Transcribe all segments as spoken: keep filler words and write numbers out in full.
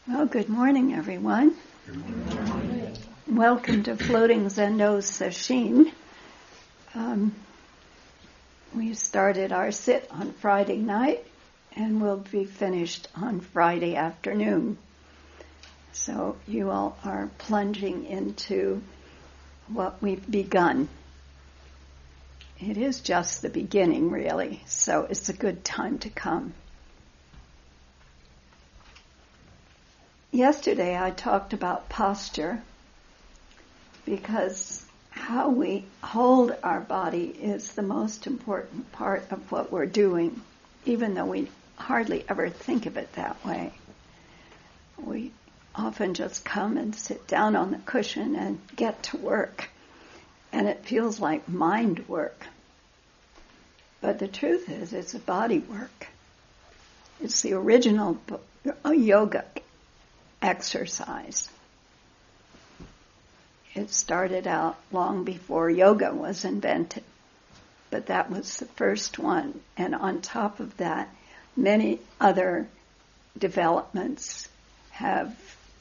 Well, good morning, everyone. Good morning. Welcome to Floating Zendo Sesshin. Um, we started our sit on Friday night, and we'll be finished on Friday afternoon. So you all are plunging into what we've begun. It is just the beginning, really, so it's a good time to come. Yesterday I talked about posture because how we hold our body is the most important part of what we're doing, even though we hardly ever think of it that way. We often just come and sit down on the cushion and get to work, and it feels like mind work. But the truth is, it's a body work. It's the original yoga exercise. It started out long before yoga was invented, but that was the first one. And on top of that, many other developments have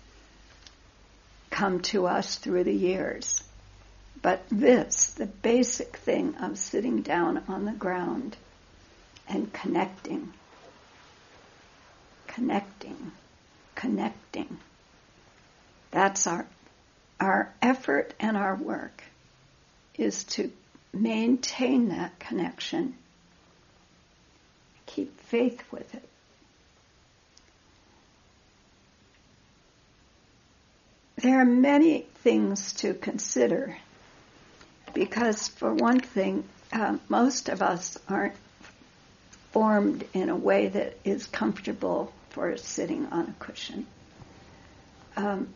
come to us through the years. But this, the basic thing of sitting down on the ground and connecting, connecting, connecting. That's our our effort and our work is to maintain that connection. Keep faith with it. There are many things to consider because, for one thing, uh, most of us aren't formed in a way that is comfortable for sitting on a cushion. Um,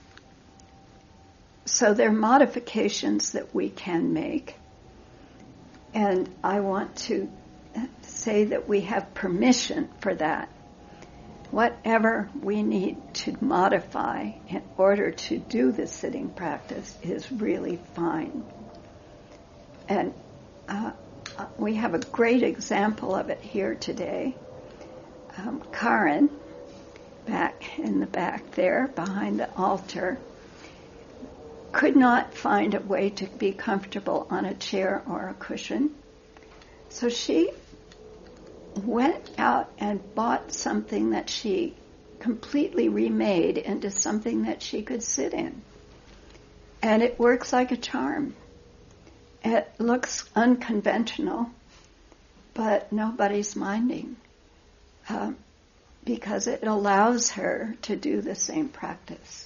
so there are modifications that we can make, and I want to say that we have permission for that. Whatever we need to modify in order to do the sitting practice is really fine. And uh, we have a great example of it here today. Um, Karen, back in the back there, behind the altar, could not find a way to be comfortable on a chair or a cushion. So she went out and bought something that she completely remade into something that she could sit in. And it works like a charm. It looks unconventional, but nobody's minding. Um, because it allows her to do the same practice.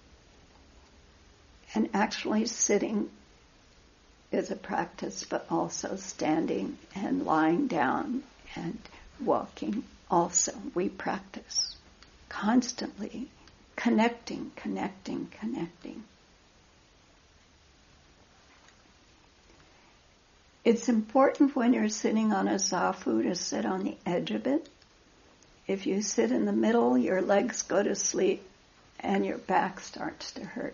And actually sitting is a practice, but also standing and lying down and walking also. We practice constantly, connecting, connecting, connecting. It's important when you're sitting on a zafu to sit on the edge of it. If you sit in the middle, your legs go to sleep and your back starts to hurt.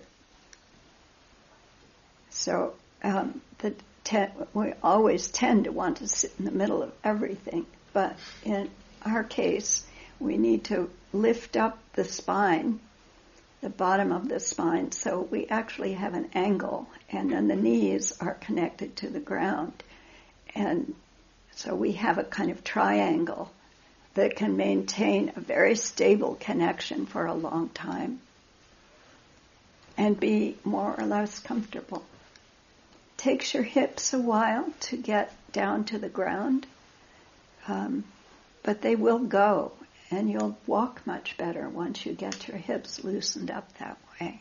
So um, the te- we always tend to want to sit in the middle of everything, but in our case, we need to lift up the spine, the bottom of the spine, so we actually have an angle, and then the knees are connected to the ground. And so we have a kind of triangle that can maintain a very stable connection for a long time and be more or less comfortable. Takes your hips a while to get down to the ground, um, but they will go, and you'll walk much better once you get your hips loosened up that way.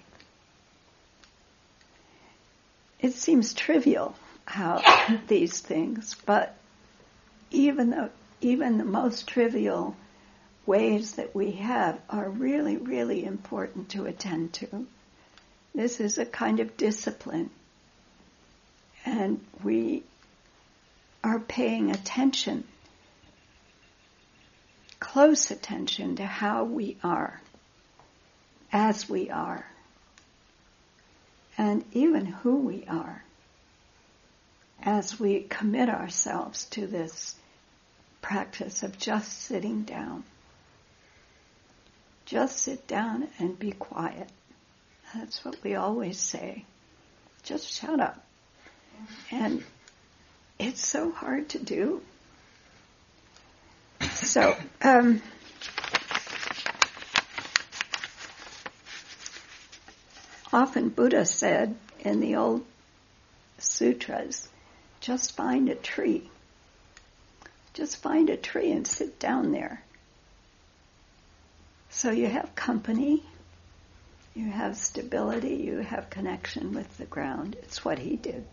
It seems trivial how these things, but even though even the most trivial ways that we have are really, really important to attend to. This is a kind of discipline. And we are paying attention, close attention to how we are, as we are, and even who we are, as we commit ourselves to this practice of just sitting down. Just sit down and be quiet. That's what we always say. Just shut up. And it's so hard to do. So, um, often Buddha said in the old sutras, just find a tree. Just find a tree and sit down there. So you have company, you have stability, you have connection with the ground. It's what he did.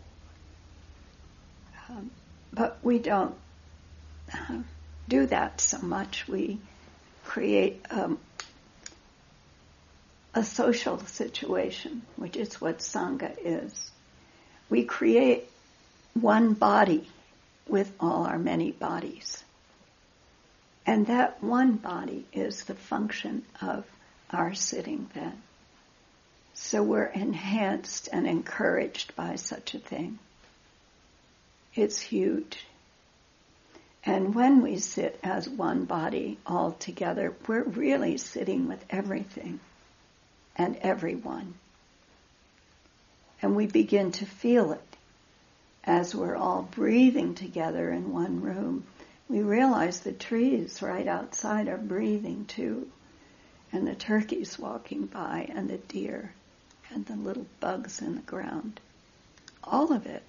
Um, but we don't uh, do that so much. We create um, a social situation, which is what Sangha is. We create one body with all our many bodies. And that one body is the function of our sitting then. So we're enhanced and encouraged by such a thing. It's huge. And when we sit as one body all together, we're really sitting with everything and everyone. And we begin to feel it as we're all breathing together in one room. We realize the trees right outside are breathing too, and the turkeys walking by, and the deer, and the little bugs in the ground. All of it.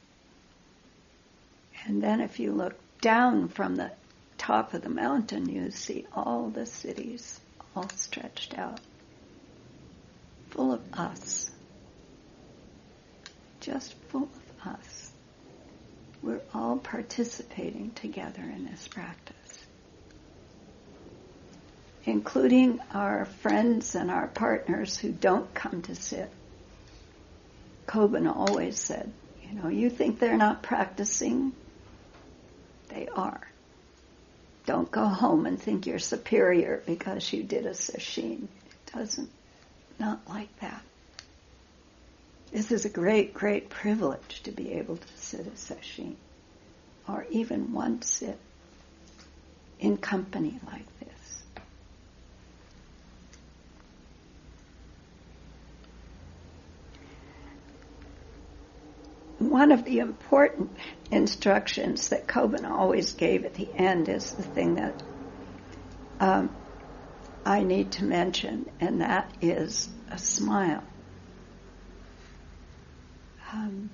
And then if you look down from the top of the mountain, you see all the cities all stretched out, full of us. Just full of us. We're all participating together in this practice, including our friends and our partners who don't come to sit. Kobun always said, you know, you think they're not practicing? They are. Don't go home and think you're superior because you did a sesshin. It doesn't, not like that. This is a great, great privilege to be able to sit a sesshin, or even one sit in company like this. One of the important instructions that Kobun always gave at the end is the thing that um, I need to mention, and that is a smile. Um,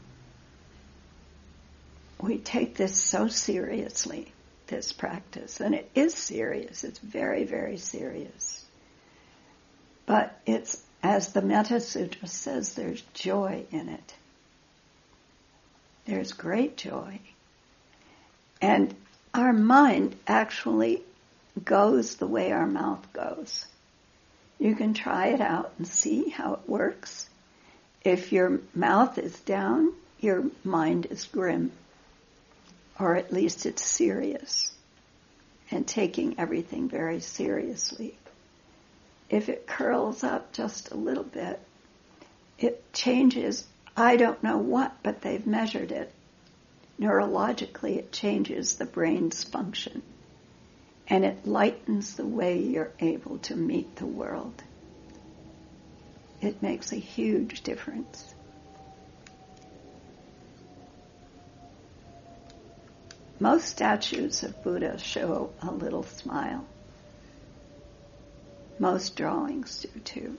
we take this so seriously, this practice, and it is serious. It's very, very serious. But it's, as the Metta Sutra says, there's joy in it. There's great joy. And our mind actually goes the way our mouth goes. You can try it out and see how it works. If your mouth is down, your mind is grim, or at least it's serious and taking everything very seriously. If it curls up just a little bit, it changes, I don't know what, but they've measured it. Neurologically, it changes the brain's function, and it lightens the way you're able to meet the world. It makes a huge difference. Most statues of Buddha show a little smile. Most drawings do too.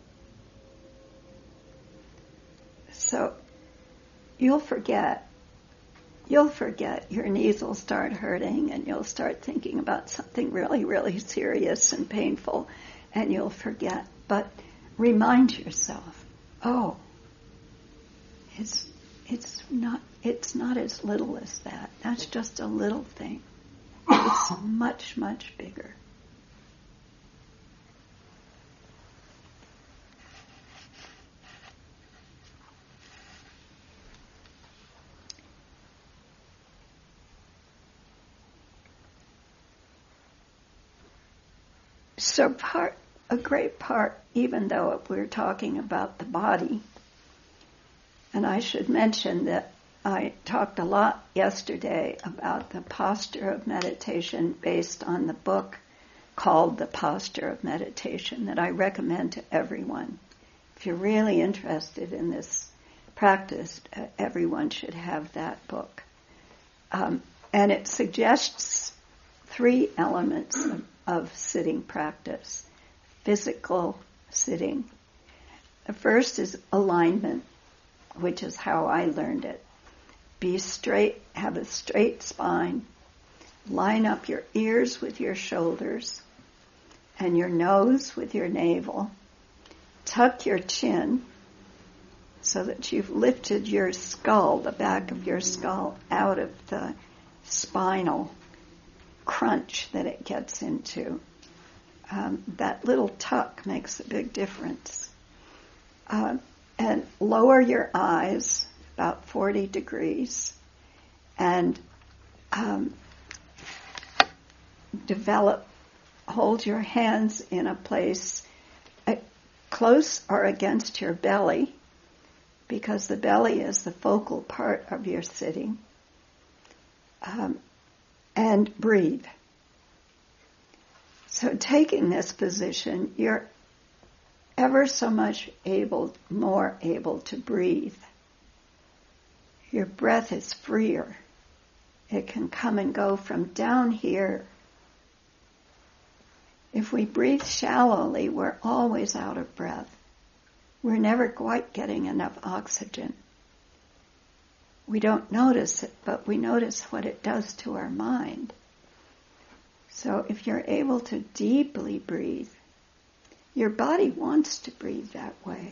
So you'll forget. You'll forget. Your knees will start hurting, and you'll start thinking about something really, really serious and painful, and you'll forget. But remind yourself, oh, it's it's not it's not as little as that. That's just a little thing. It's much, much bigger. So part, a great part, even though we're talking about the body, and I should mention that I talked a lot yesterday about the posture of meditation based on the book called The Posture of Meditation that I recommend to everyone. If you're really interested in this practice, uh, everyone should have that book. Um, and it suggests three elements of, of sitting practice. Physical sitting. The first is alignment, which is how I learned it. Be straight, have a straight spine, line up your ears with your shoulders and your nose with your navel. Tuck your chin so that you've lifted your skull, the back of your skull, out of the spinal crunch that it gets into. Um, that little tuck makes a big difference. Uh, and lower your eyes about forty degrees and um, develop, hold your hands in a place uh, close or against your belly, because the belly is the focal part of your sitting. Um, and breathe. So taking this position, you're ever so much able, more able to breathe. Your breath is freer. It can come and go from down here. If we breathe shallowly, we're always out of breath. We're never quite getting enough oxygen. We don't notice it, but we notice what it does to our mind. So if you're able to deeply breathe, your body wants to breathe that way.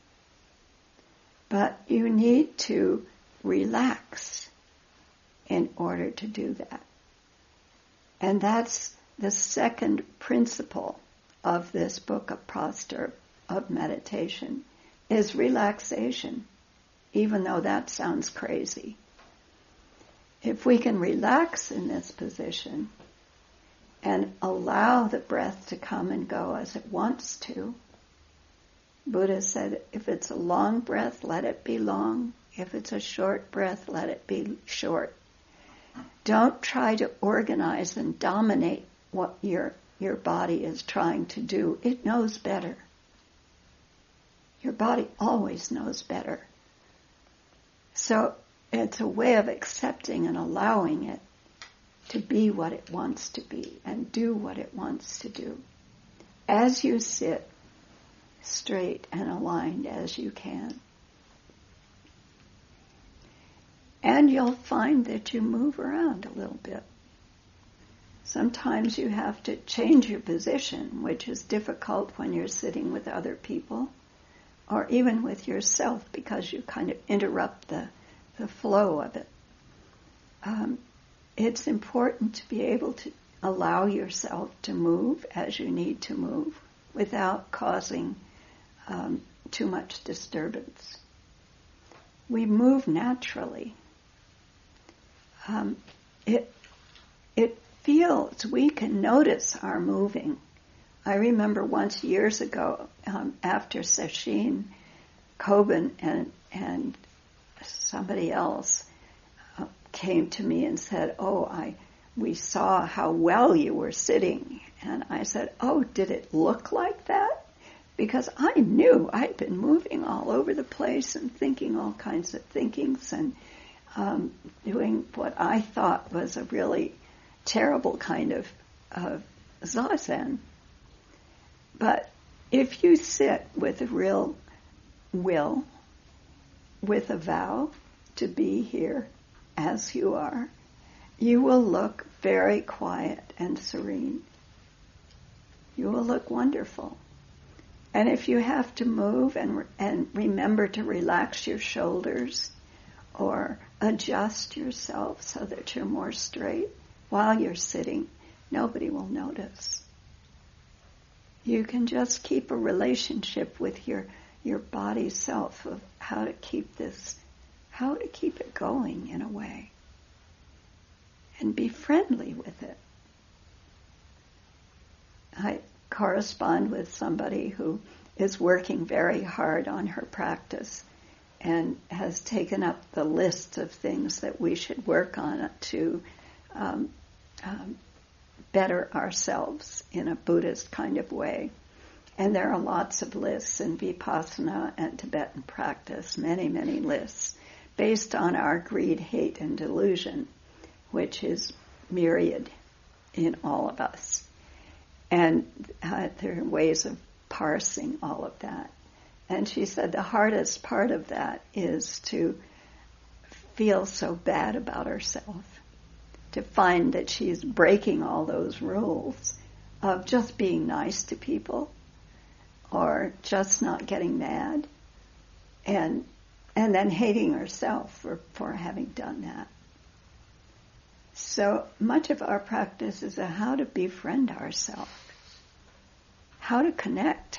But you need to relax in order to do that. And that's the second principle of this book of Posture of Meditation, is relaxation, even though that sounds crazy. If we can relax in this position and allow the breath to come and go as it wants to, Buddha said, if it's a long breath, let it be long. If it's a short breath, let it be short. Don't try to organize and dominate what your your body is trying to do. It knows better. Your body always knows better. So it's a way of accepting and allowing it to be what it wants to be and do what it wants to do. As you sit straight and aligned as you can. And you'll find that you move around a little bit. Sometimes you have to change your position, which is difficult when you're sitting with other people or even with yourself, because you kind of interrupt the, the flow of it. Um, it's important to be able to allow yourself to move as you need to move without causing um, too much disturbance. We move naturally. Um, it it feels, we can notice our moving. I remember once years ago, um, after Sesshin, Kobun and and somebody else uh, came to me and said, "Oh, I we saw how well you were sitting," and I said, "Oh, did it look like that?" Because I knew I'd been moving all over the place and thinking all kinds of thinkings and um, doing what I thought was a really terrible kind of uh, zazen. But if you sit with a real will, with a vow to be here as you are, you will look very quiet and serene. You will look wonderful. And if you have to move and and remember to relax your shoulders or adjust yourself so that you're more straight while you're sitting, nobody will notice. You can just keep a relationship with your your body self of how to keep this, how to keep it going in a way. And be friendly with it. I correspond with somebody who is working very hard on her practice and has taken up the list of things that we should work on to um, um, better ourselves in a Buddhist kind of way. And there are lots of lists in Vipassana and Tibetan practice, many, many lists, based on our greed, hate, and delusion, which is myriad in all of us. And uh, there are ways of parsing all of that. And she said the hardest part of that is to feel so bad about herself, to find that she's breaking all those rules of just being nice to people or just not getting mad, and and then hating herself for, for having done that. So much of our practice is a how to befriend ourselves, how to connect.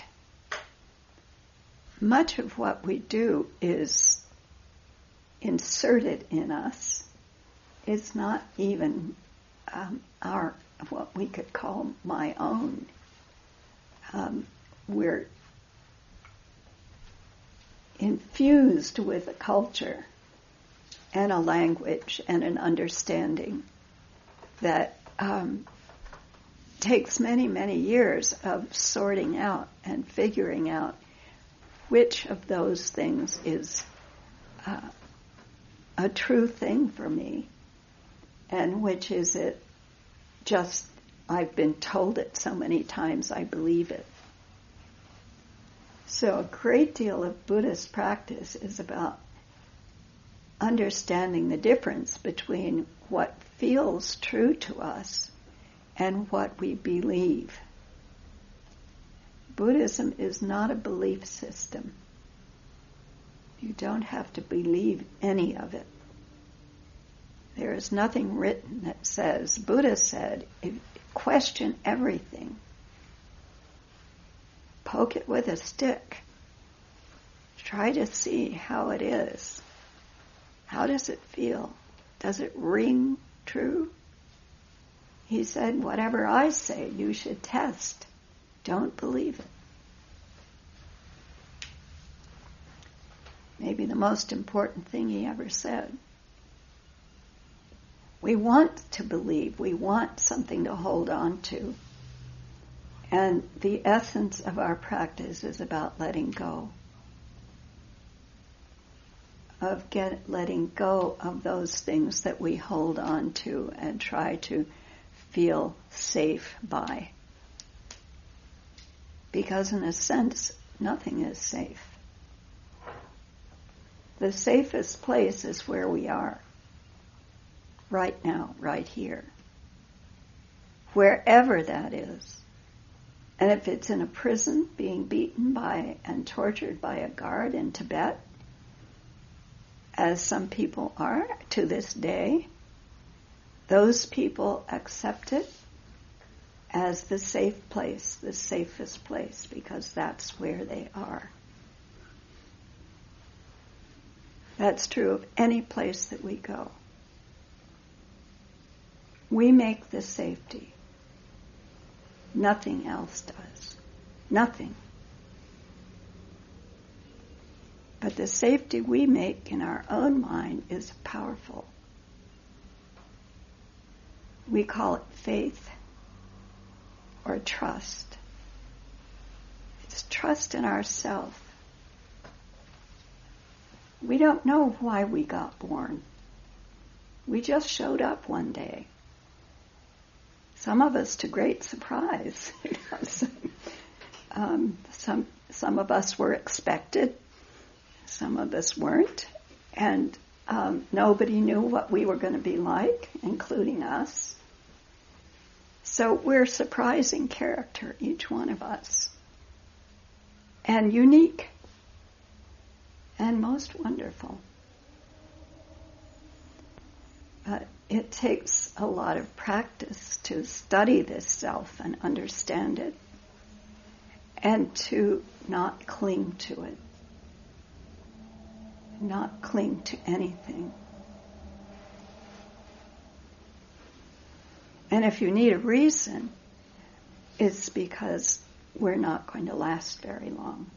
Much of what we do is inserted in us. It's not even um, our what we could call my own. Um, we're infused with a culture and a language and an understanding that um, takes many, many years of sorting out and figuring out which of those things is uh, a true thing for me and which is it just I've been told it so many times I believe it. So a great deal of Buddhist practice is about understanding the difference between what feels true to us and what we believe. Buddhism is not a belief system. You don't have to believe any of it. There is nothing written that says, Buddha said, if, question everything. Poke it with a stick. Try to see how it is. How does it feel? Does it ring true? He said, whatever I say, you should test. Don't believe it. Maybe the most important thing he ever said. We want to believe. We want something to hold on to. And the essence of our practice is about letting go. Of get, letting go of those things that we hold on to and try to feel safe by. Because in a sense, nothing is safe. The safest place is where we are. Right now, right here. Wherever that is. And if it's in a prison, being beaten by and tortured by a guard in Tibet, as some people are to this day, those people accept it as the safe place, the safest place, because that's where they are. That's true of any place that we go. We make the safety. Nothing else does. Nothing. But the safety we make in our own mind is powerful. We call it faith or trust. It's trust in ourselves. We don't know why we got born. We just showed up one day. Some of us to great surprise. um, some some of us were expected. Some of us weren't. And um, nobody knew what we were going to be like, including us. So we're surprising character, each one of us. And unique. And most wonderful. But it takes a lot of practice to study this self and understand it, and to not cling to it, not cling to anything. And if you need a reason, it's because we're not going to last very long.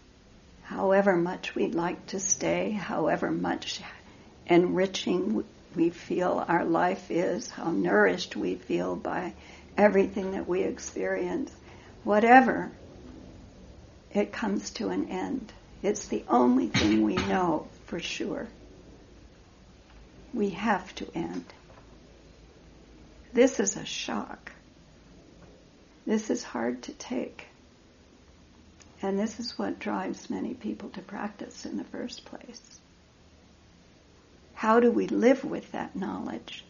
However much we'd like to stay, however much enriching we feel our life is, how nourished we feel by everything that we experience, whatever, it comes to an end. It's the only thing we know for sure. We have to end. This is a shock. This is hard to take. And this is what drives many people to practice in the first place. How do we live with that knowledge?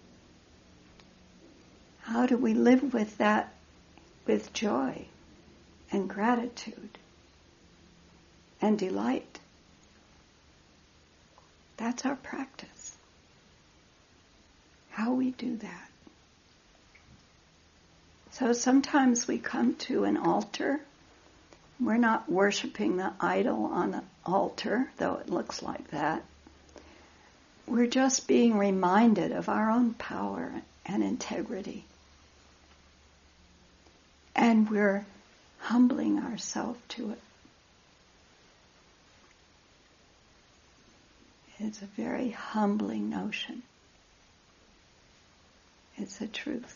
How do we live with that with joy and gratitude and delight? That's our practice. How we do that. So sometimes we come to an altar. We're not worshiping the idol on the altar, though it looks like that. We're just being reminded of our own power and integrity. And we're humbling ourselves to it. It's a very humbling notion. It's a truth.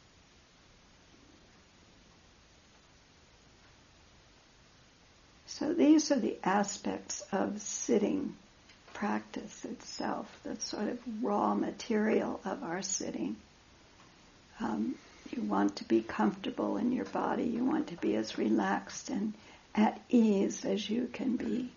So these are the aspects of sitting practice itself, the sort of raw material of our sitting. Um, you want to be comfortable in your body. You want to be as relaxed and at ease as you can be.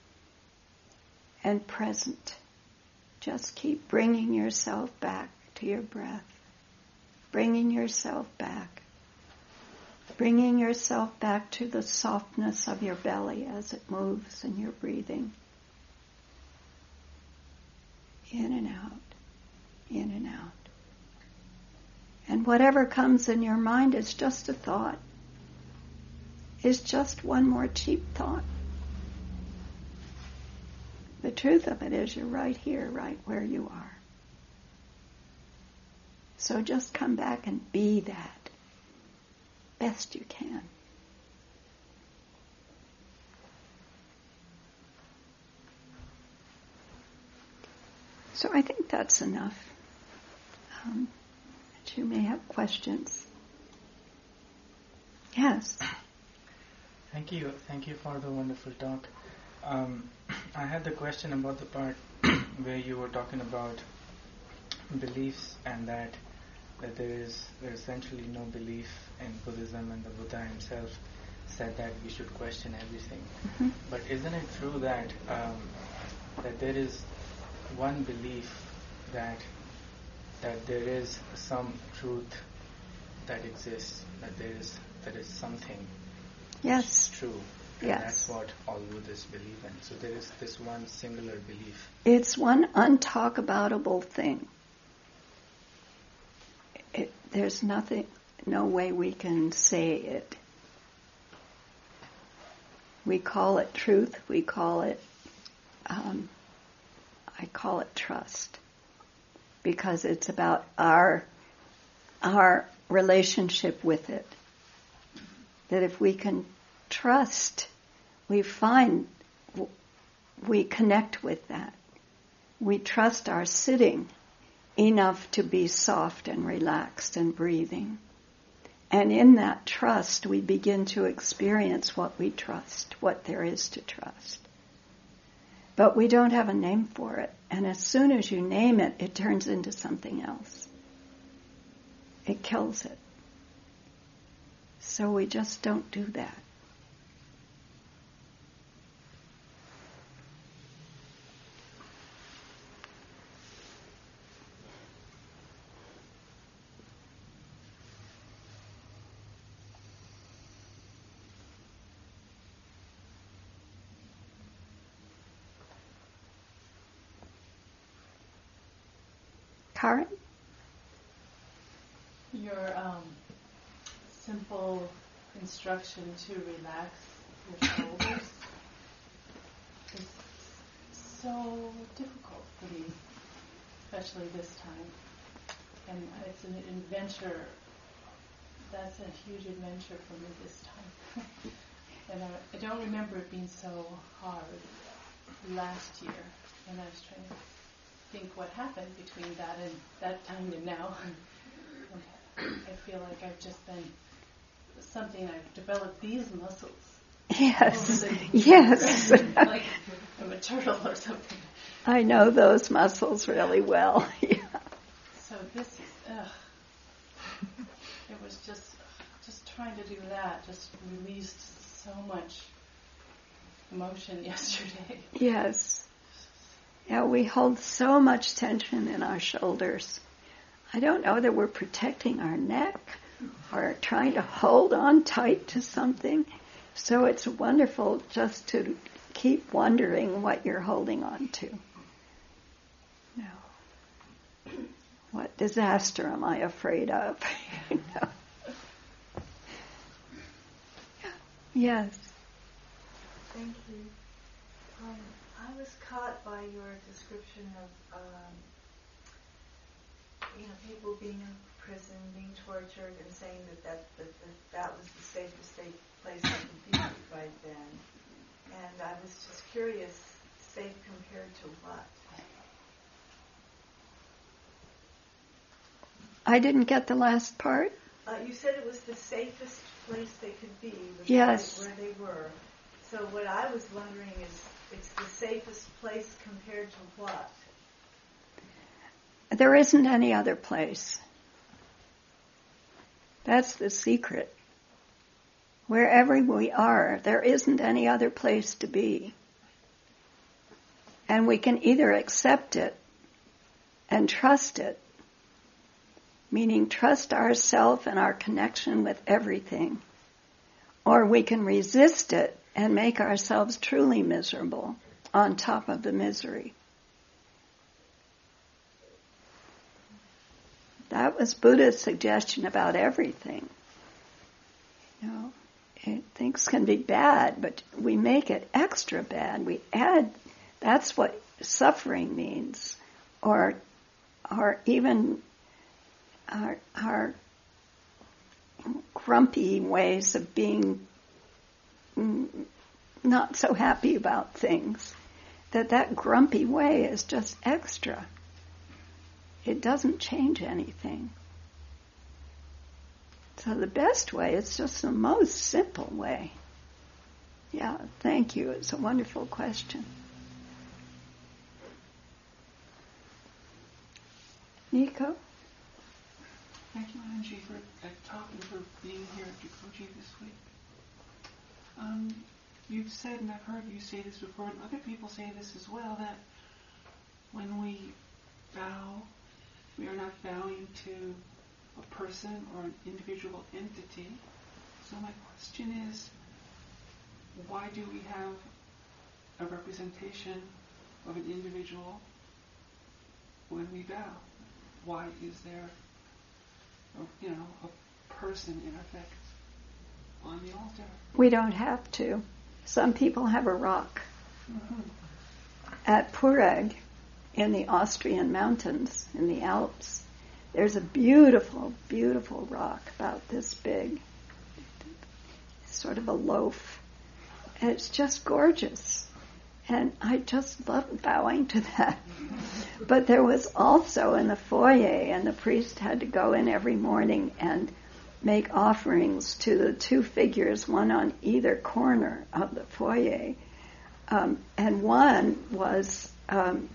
And present. Just keep bringing yourself back to your breath. Bringing yourself back. Bringing yourself back to the softness of your belly as it moves in your breathing. In and out, in and out. And whatever comes in your mind is just a thought. Is just one more cheap thought. The truth of it is you're right here, right where you are. So just come back and be that best you can. So I think that's enough. Um, but you may have questions. Yes. Thank you. Thank you for the wonderful talk. Um, I had the question about the part where you were talking about beliefs and that that there is there is essentially no belief in Buddhism, and the Buddha himself said that we should question everything. Mm-hmm. But isn't it true that um, that there is one belief that that there is some truth that exists, that there is that is something Yes. which is true, and Yes. that's what all Buddhists believe in. So there is this one singular belief. It's one untalkaboutable thing. It, there's nothing, no way we can say it. We call it truth. We call it, um, I call it trust, because it's about our our relationship with it. That if we can trust, we find we connect with that. We trust our sitting enough to be soft and relaxed and breathing. And in that trust, we begin to experience what we trust, what there is to trust. But we don't have a name for it. And as soon as you name it, it turns into something else. It kills it. So we just don't do that. Karen? Your um, simple instruction to relax your shoulders is so difficult for me, especially this time. And it's an adventure. That's a huge adventure for me this time. And I, I don't remember it being so hard last year when I was training. think what happened between that and that time and now. I feel like I've just been something, I've developed these muscles. Yes, the yes. Like I'm a turtle or something. I know those muscles really well. Yeah. So this is, ugh. It was just, just trying to do that, just released so much emotion yesterday. Yes. Yeah, we hold so much tension in our shoulders. I don't know that we're protecting our neck or trying to hold on tight to something. So it's wonderful just to keep wondering what you're holding on to. You know, what disaster am I afraid of? You know? Yes. Thank you. Um, I was caught by your description of, um, you know, people being in prison, being tortured, and saying that that, that, that, that was the safest safe place I could be right then. And I was just curious, safe compared to what? I didn't get the last part. Uh, you said it was the safest place they could be, was Yes. right where they were. So what I was wondering is, it's the safest place compared to what? There isn't any other place. That's the secret. Wherever we are, there isn't any other place to be. And we can either accept it and trust it, meaning trust ourselves and our connection with everything, or we can resist it and make ourselves truly miserable on top of the misery. That was Buddha's suggestion about everything. You know, it, things can be bad, but we make it extra bad. We add, that's what suffering means. Or, or even our, our grumpy ways of being not so happy about things. That that grumpy way is just extra. It doesn't change anything. So the best way is just the most simple way. Yeah, thank you. It's a wonderful question. Nico? Thank you, Angie, for uh, talking, for being here at Jikoji this week. Um, you've said, and I've heard you say this before, and other people say this as well, that when we bow, we are not bowing to a person or an individual entity. So my question is, why do we have a representation of an individual when we bow? Why is there, a, you know, a person in effect on the altar? We don't have to. Some people have a rock. Mm-hmm. At Pureg, in the Austrian mountains, in the Alps, there's a beautiful, beautiful rock about this big, sort of a loaf. And it's just gorgeous. And I just love bowing to that. But there was also in the foyer, and the priest had to go in every morning and make offerings to the two figures, one on either corner of the foyer. Um, and one was um,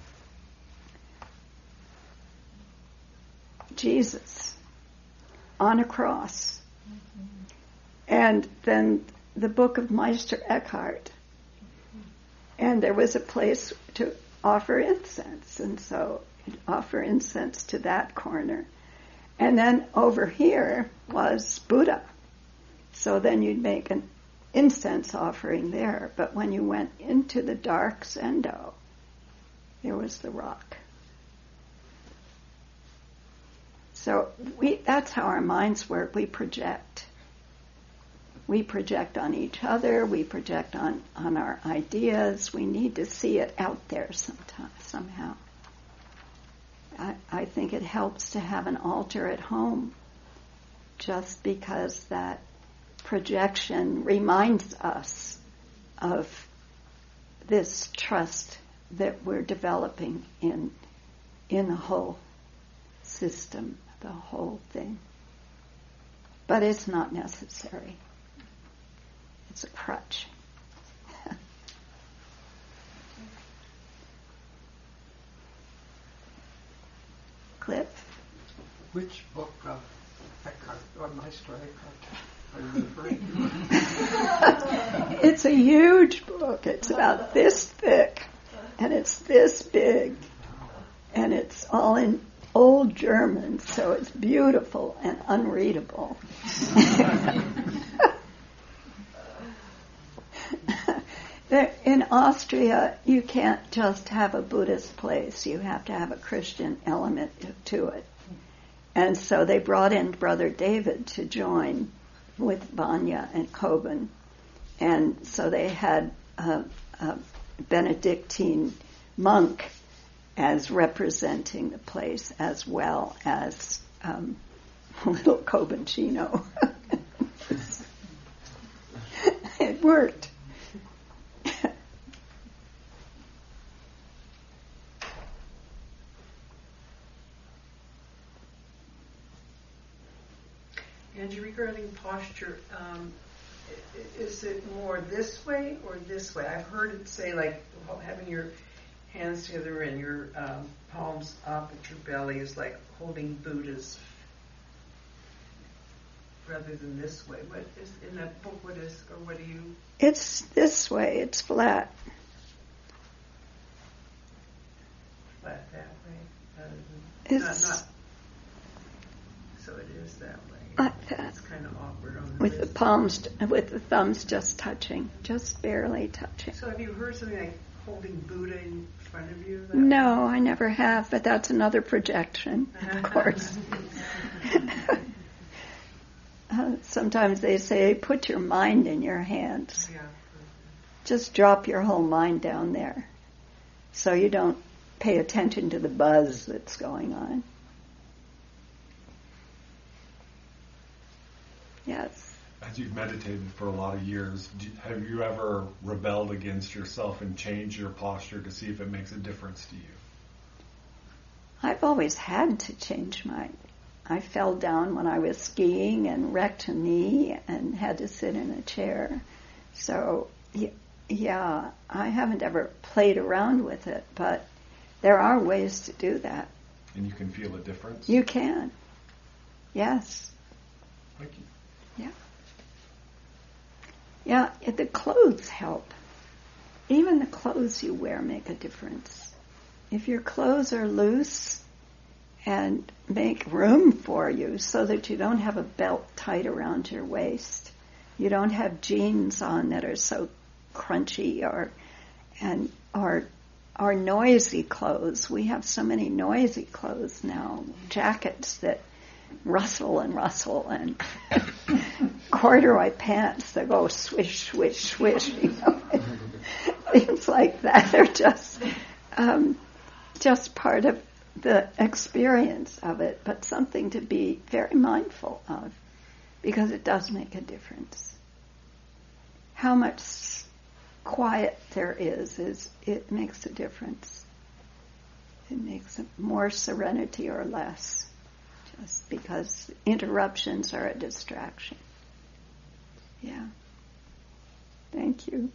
Jesus on a cross. Mm-hmm. And then the book of Meister Eckhart. And there was a place to offer incense, and so you'd offer incense to that corner. And then over here was Buddha. So then you'd make an incense offering there. But when you went into the dark Zendo, there was the rock. So we that's how our minds work. We project. We project on each other. We project on, on our ideas. We need to see it out there sometime, somehow. I, I think it helps to have an altar at home, just because that projection reminds us of this trust that we're developing in in the whole system, the whole thing. But it's not necessary. It's a crutch. Cliff? Which book of Eckhart, or Meister Eckhart, are you referring to? It's a huge book. It's about this thick, and it's this big, and it's all in Old German, so it's beautiful and unreadable. In Austria, you can't just have a Buddhist place. You have to have a Christian element to it. And so they brought in Brother David to join with Vanya and Coben. And so they had a, a Benedictine monk as representing the place, as well as um, little Cobencino. It worked. Angie, regarding posture, um, is it more this way or this way? I've heard it say like having your hands together and your um, palms up at your belly is like holding Buddha's, rather than this way. What is in that book? What is, or what do you? It's this way. It's flat. Flat that way, rather than It's not, not. So it is that way. Like that. It's kind of awkward on the With the wrist. palms, with the thumbs just touching, just barely touching. So have you heard something like holding Buddha in front of you? That No, I never have, but that's another projection, of course. uh, sometimes they say, put your mind in your hands. Yeah. Just drop your whole mind down there, so you don't pay attention to the buzz that's going on. Yes. As you've meditated for a lot of years, do, have you ever rebelled against yourself and changed your posture to see if it makes a difference to you? I've always had to change mine. I fell down when I was skiing and wrecked a knee and had to sit in a chair. So, yeah, I haven't ever played around with it, but there are ways to do that. And you can feel a difference? You can. Yes. Thank you. Yeah. Yeah, the clothes help. Even the clothes you wear make a difference. If your clothes are loose and make room for you so that you don't have a belt tight around your waist, you don't have jeans on that are so crunchy or and or or noisy clothes. We have so many noisy clothes now, jackets that rustle and rustle and corduroy pants that go swish, swish, swish, you know, things like that. They're just um, just part of the experience of it, but something to be very mindful of, because it does make a difference. How much quiet there is, is it makes a difference. It makes more serenity or less. Just because interruptions are a distraction. Yeah. Thank you.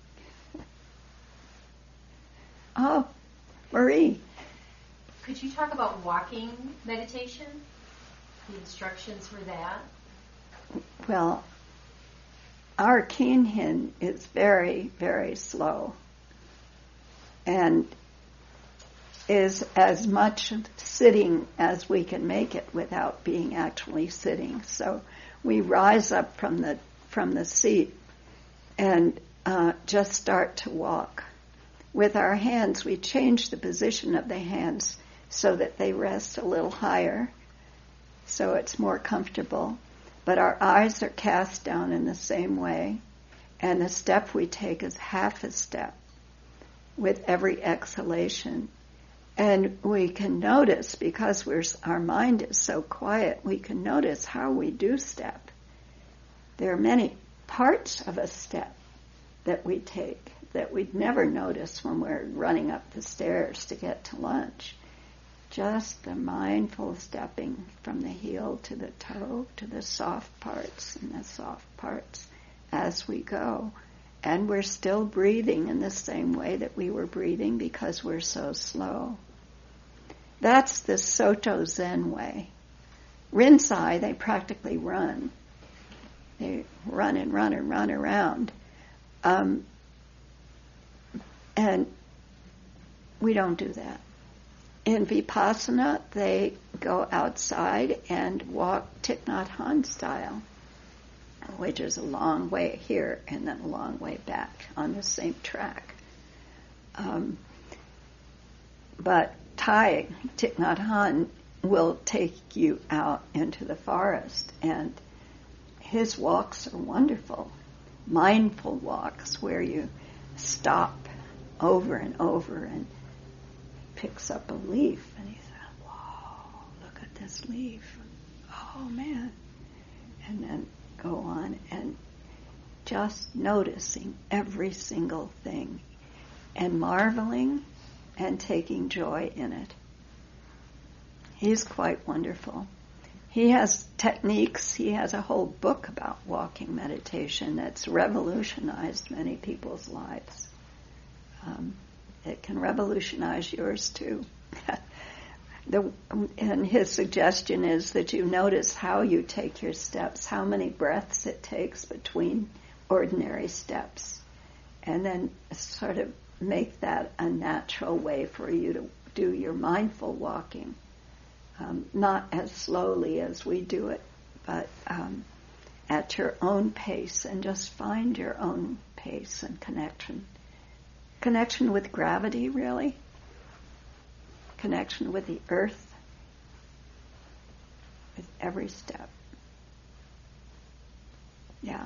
Oh, Marie. Could you talk about walking meditation? The instructions for that? Well, our Kinhin is very, very slow. And is as much sitting as we can make it without being actually sitting. So we rise up from the from the seat and uh, just start to walk. With our hands, we change the position of the hands so that they rest a little higher, so it's more comfortable. But our eyes are cast down in the same way, and the step we take is half a step with every exhalation. And we can notice, because we're, our mind is so quiet, we can notice how we do step. There are many parts of a step that we take that we'd never notice when we're running up the stairs to get to lunch. Just the mindful stepping from the heel to the toe to the soft parts and the soft parts as we go. And we're still breathing in the same way that we were breathing because we're so slow. That's the Soto Zen way. Rinzai, they practically run. They run and run and run around. Um, and we don't do that. In Vipassana, they go outside and walk Thich Nhat Hanh style, which is a long way here and then a long way back on the same track. Um, but Thai, Thich Nhat Hanh, will take you out into the forest, and his walks are wonderful, mindful walks where you stop over and over and picks up a leaf and he said, whoa, look at this leaf. Oh man. And then go on and just noticing every single thing and marveling and taking joy in it. He's quite wonderful. He has techniques. He has a whole book about walking meditation that's revolutionized many people's lives. Um, it can revolutionize yours too. the, and his suggestion is that you notice how you take your steps, how many breaths it takes between ordinary steps, and then sort of make that a natural way for you to do your mindful walking. Um, not as slowly as we do it, but um, at your own pace, and just find your own pace and connection. Connection with gravity, really. Connection with the earth, with every step. Yeah.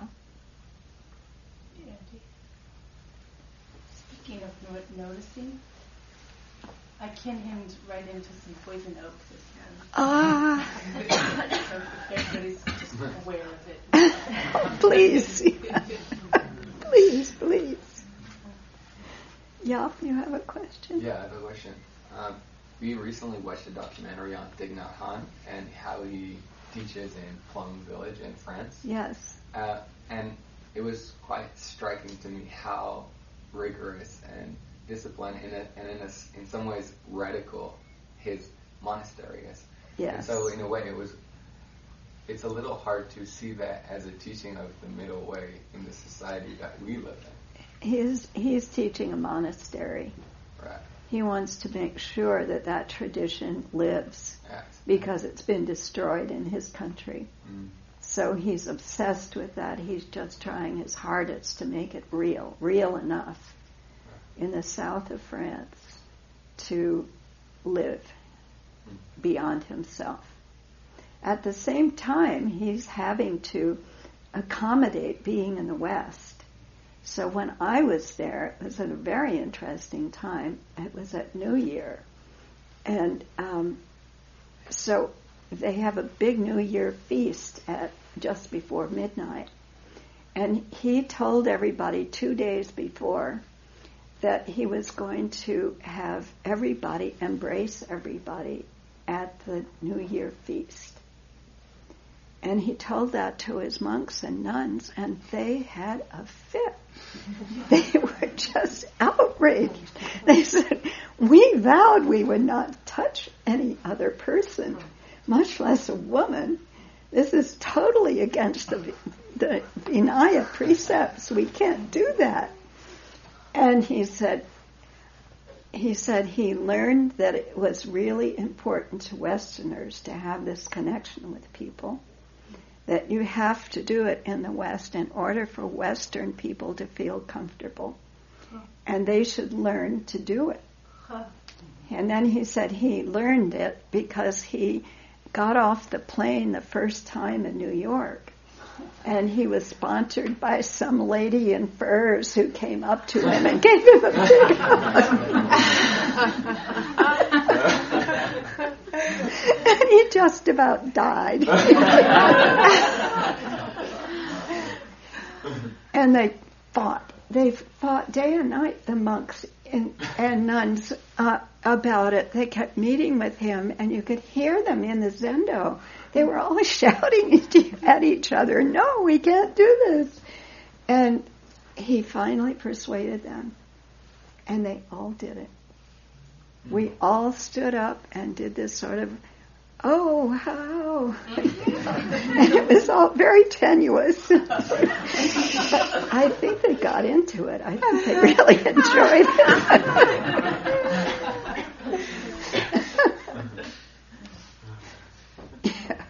Andy, speaking of no- noticing, I can hand right into some poison oak this time. Ah. So everybody's just aware of it. Please. please, please. Yeah, you have a question? Yeah, I have a question. Um, we recently watched a documentary on Thich Nhat Hanh and how he teaches in Plum Village in France. Yes. Uh, and it was quite striking to me how rigorous and disciplined and, a, and in, a, in some ways radical his monastery is. Yes. And so in a way it was, it's a little hard to see that as a teaching of the middle way in the society that we live in. He's, he's teaching a monastery. Right. He wants to make sure that that tradition lives, Yes. because it's been destroyed in his country. Mm. So he's obsessed with that. He's just trying his hardest to make it real, real enough in the south of France to live beyond himself. At the same time, he's having to accommodate being in the West. So when I was there, it was at a very interesting time. It was at New Year. And um, so they have a big New Year feast at just before midnight. And he told everybody two days before that he was going to have everybody embrace everybody at the New Year feast. And he told that to his monks and nuns, and they had a fit. They were just outraged. They said, we vowed we would not touch any other person, much less a woman. This is totally against the, the Vinaya precepts. We can't do that. And he said, he said he learned that it was really important to Westerners to have this connection with people, that you have to do it in the West in order for Western people to feel comfortable. And they should learn to do it. And then he said he learned it because he got off the plane the first time in New York. And he was sponsored by some lady in furs who came up to him and gave him a big hug. And he just about died. And they fought. They fought day and night, the monks, and, and nuns uh, about it. They kept meeting with him, and you could hear them in the zendo. They were all shouting at each other, "No, we can't do this." And he finally persuaded them, and they all did it. We all stood up and did this sort of, "Oh, how?" And it was all very tenuous. But I think they got into it. I think they really enjoyed it. Yeah.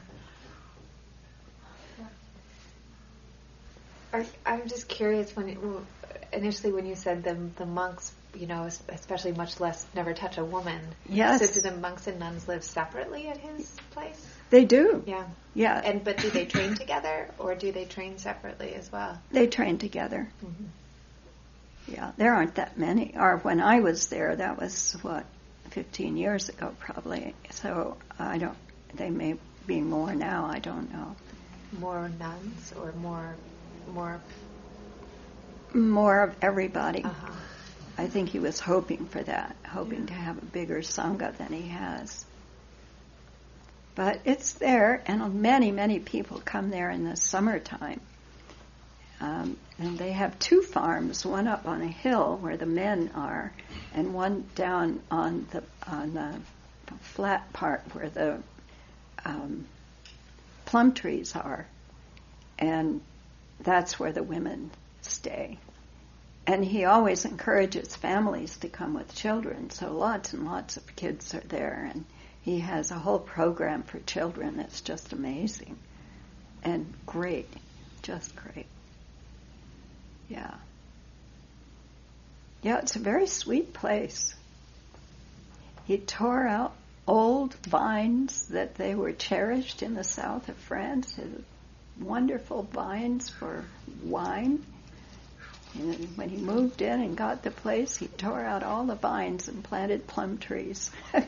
I, I'm just curious, when it, initially when you said the the monks, you know, especially much less never touch a woman. Yes. So do the monks and nuns live separately at his place? They do. Yeah. Yeah. And but do they train together, or do they train separately as well? They train together. Mm-hmm. Yeah, there aren't that many. Or when I was there, that was what, fifteen years ago, probably. So I don't. They may be more now. I don't know. More nuns or more, more. More of everybody. Uh-huh. I think he was hoping for that, hoping yeah. to have a bigger sangha than he has. But it's there, and many, many people come there in the summertime. Um, and they have two farms, one up on a hill where the men are, and one down on the on the flat part where the um, plum trees are. And that's where the women stay. And he always encourages families to come with children, so lots and lots of kids are there, and he has a whole program for children that's just amazing and great, just great. Yeah. Yeah, it's a very sweet place. He tore out old vines that they were cherished in the south of France, his wonderful vines for wine. And when he moved in and got the place, he tore out all the vines and planted plum trees.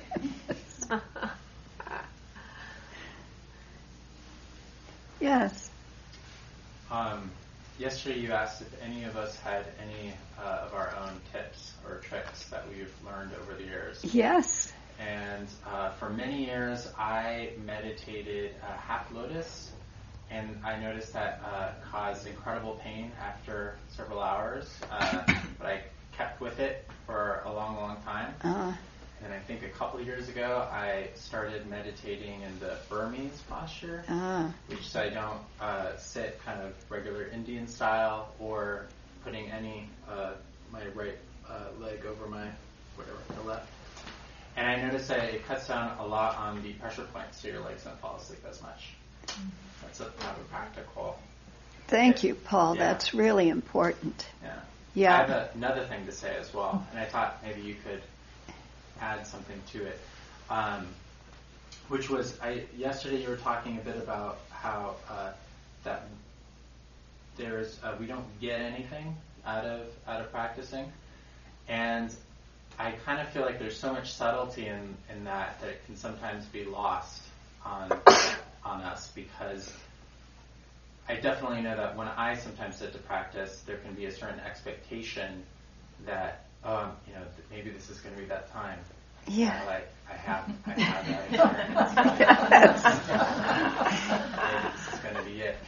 Yes. Um, yesterday you asked if any of us had any uh, of our own tips or tricks that we've learned over the years. Yes. And uh, for many years I meditated uh, half lotus. And I noticed that uh, caused incredible pain after several hours, uh, but I kept with it for a long, long time. Uh. And I think a couple of years ago, I started meditating in the Burmese posture, uh. which is I don't uh, sit kind of regular Indian style or putting any uh, my right uh, leg over my whatever the left. And I noticed that it cuts down a lot on the pressure points, so your legs don't fall asleep as much. That's a, kind of a practical. Thank tip. you, Paul. Yeah. That's really important. Yeah. Yeah. I have a, another thing to say as well, and I thought maybe you could add something to it, um, which was I yesterday you were talking a bit about how uh, that there's uh, we don't get anything out of out of practicing, and I kind of feel like there's so much subtlety in, in that that it can sometimes be lost on on us, because I definitely know that when I sometimes sit to practice, there can be a certain expectation that, oh, you know, maybe this is going to be that time. Yeah. Uh, like I have, I have that experience. Maybe this is going to be it.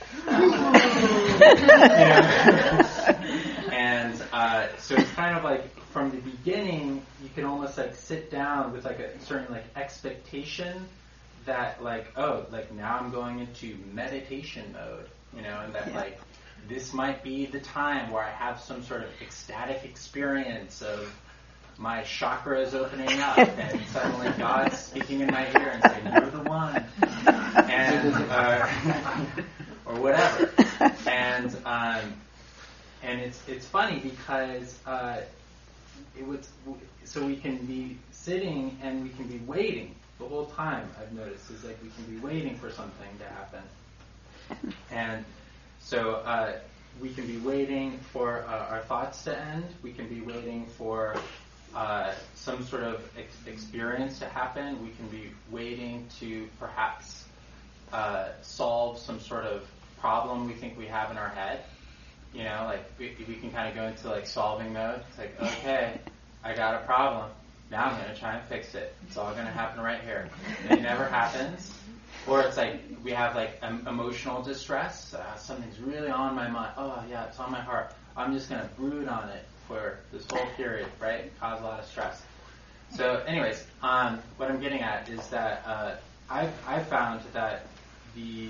You know? And uh, so it's kind of like from the beginning, you can almost like sit down with like a certain like expectation that like, oh, like now I'm going into meditation mode, you know, and that yeah. like this might be the time where I have some sort of ecstatic experience of my chakras opening up and suddenly God's speaking in my ear and saying, "You're the one," and uh, or whatever. And um, and it's it's funny because uh, it was so we can be sitting and we can be waiting. The whole time I've noticed is like we can be waiting for something to happen, and so uh, we can be waiting for uh, our thoughts to end. We can be waiting for uh, some sort of ex- experience to happen. We can be waiting to perhaps uh, solve some sort of problem we think we have in our head. You know, like we, we can kind of go into like solving mode. It's like, okay, I got a problem. Now I'm going to try and fix it. It's all going to happen right here. And it never happens. Or it's like we have like um, emotional distress. Uh, something's really on my mind. Oh, yeah, it's on my heart. I'm just going to brood on it for this whole period, right? Cause a lot of stress. So anyways, um, what I'm getting at is that uh, I've, I've found that the,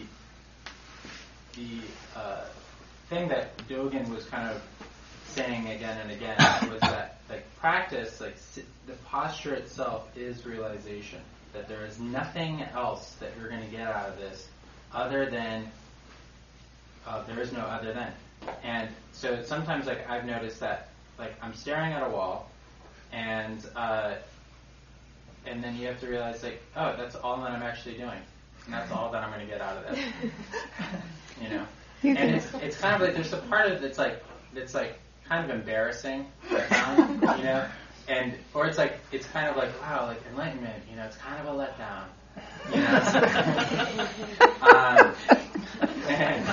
the uh, thing that Dogen was kind of saying again and again was that like practice, like the posture itself is realization. That there is nothing else that you're going to get out of this other than, uh, there is no other than. And so sometimes like I've noticed that like I'm staring at a wall and uh, and then you have to realize like, oh, that's all that I'm actually doing. And that's all that I'm going to get out of this. You know? You and it's, it's kind of like, there's a part of it that's like, that's like kind of embarrassing, I found, you know? And, or it's like, it's kind of like, wow, like enlightenment, you know, it's kind of a letdown. You know? um, and,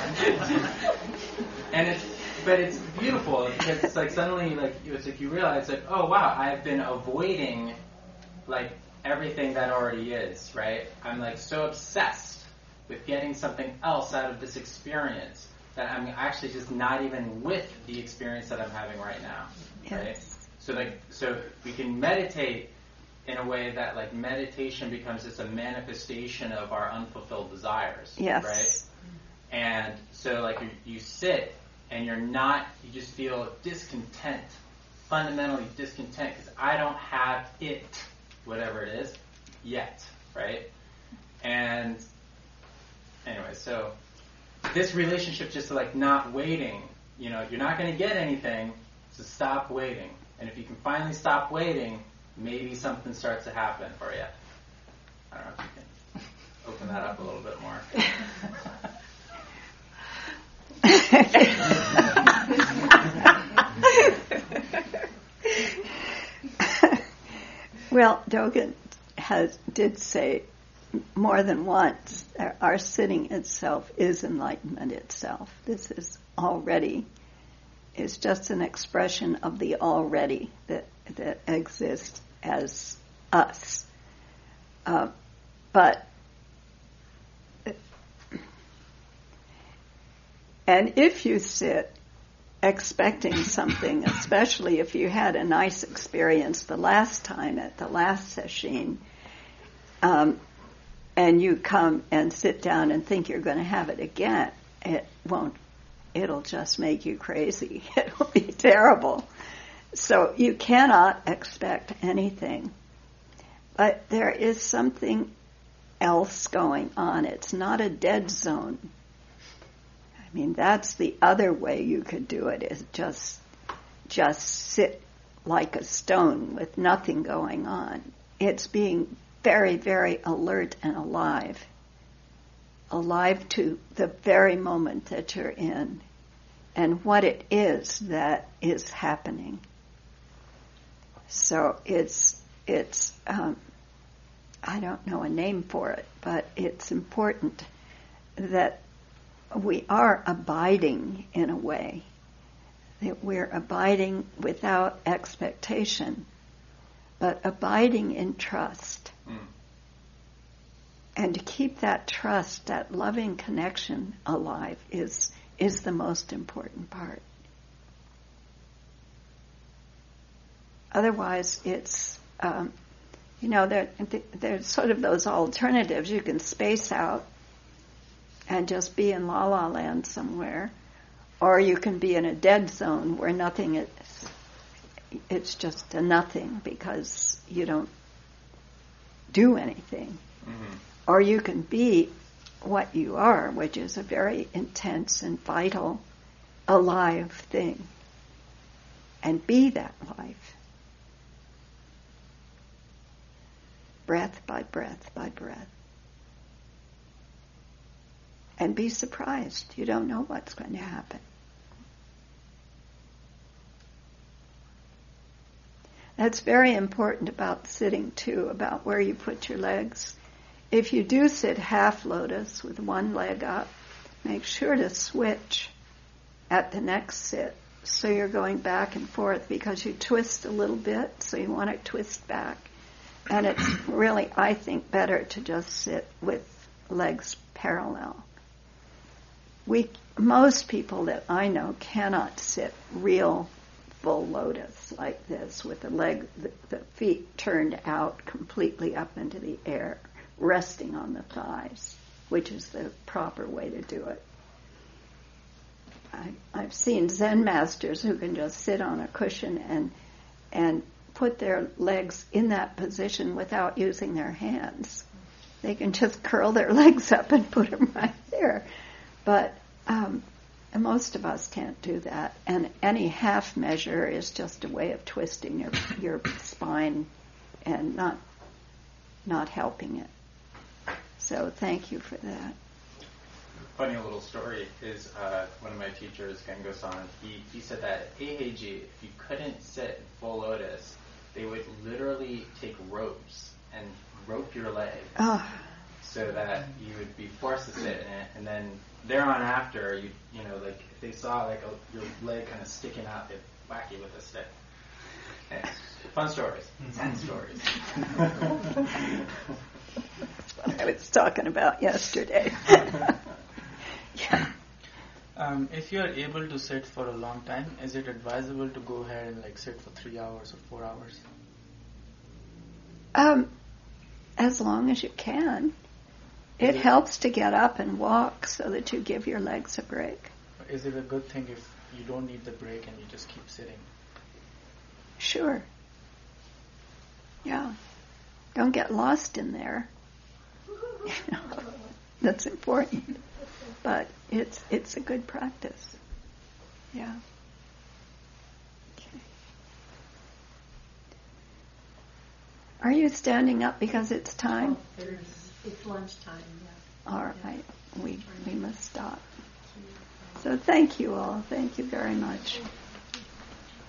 and it's, but it's beautiful because it's like suddenly, like, it's like you realize, like, oh wow, I've been avoiding, like, everything that already is, right? I'm like so obsessed with getting something else out of this experience that I'm actually just not even with the experience that I'm having right now, right? Yes. So like, so we can meditate in a way that like meditation becomes just a manifestation of our unfulfilled desires, yes. right? And so like you, you sit and you're not, you just feel discontent, fundamentally discontent because I don't have it, whatever it is, yet, right? And anyway, so this relationship just like not waiting, you know, you're not going to get anything, so stop waiting. And if you can finally stop waiting, maybe something starts to happen for you. I don't know if you can open that up a little bit more. Well, Dogen has did say more than once, our sitting itself is enlightenment itself. This is already, is just an expression of the already that that exists as us. Uh, but, and if you sit expecting something, especially if you had a nice experience the last time at the last session, um, and you come and sit down and think you're going to have it again, it won't. It'll just make you crazy. It'll be terrible. So you cannot expect anything. But there is something else going on. It's not a dead zone. I mean, that's the other way you could do it, is just just sit like a stone with nothing going on. It's being very, very alert and alive. Alive to the very moment that you're in and what it is that is happening. So it's, it's um, I don't know a name for it, but it's important that we are abiding in a way, that we're abiding without expectation, but abiding in trust. Mm. And to keep that trust, that loving connection alive is is the most important part. Otherwise, it's, um, you know, there, there's sort of those alternatives. You can space out and just be in La La Land somewhere, or you can be in a dead zone where nothing is, it's just a nothing because you don't do anything. Mm-hmm. Or you can be what you are, which is a very intense and vital, alive thing, and be that life. Breath by breath by breath. And be surprised. You don't know what's going to happen. That's very important about sitting too, about where you put your legs. If you do sit half lotus with one leg up, make sure to switch at the next sit so you're going back and forth because you twist a little bit, so you want to twist back. And it's really, I think, better to just sit with legs parallel. We, most people that I know cannot sit real full lotus like this with the leg, the, the feet turned out completely up into the air, resting on the thighs, which is the proper way to do it. I, I've seen Zen masters who can just sit on a cushion and and put their legs in that position without using their hands. They can just curl their legs up and put them right there. But um, most of us can't do that. And any half measure is just a way of twisting your your spine and not not helping it. So thank you for that. Funny little story is uh, one of my teachers, Gengo-san, he, he said that at Eiheiji, if you couldn't sit in full lotus, they would literally take ropes and rope your leg oh. so that you would be forced to sit in it, and then there on after, you you know, like if they saw like a, your leg kind of sticking out, they'd whack you with a stick. And fun stories, Zen stories. What I was talking about yesterday. Yeah. Um, if you are able to sit for a long time, is it advisable to go ahead and like sit for three hours or four hours? Um, as long as you can. It helps to get up and walk so that you give your legs a break. Is it a good thing if you don't need the break and you just keep sitting? Sure. Yeah. Don't get lost in there. That's important. But it's it's a good practice. Yeah. Okay. Are you standing up because it's time? It is. It's lunchtime, yeah. All right. We we must stop. So thank you all. Thank you very much.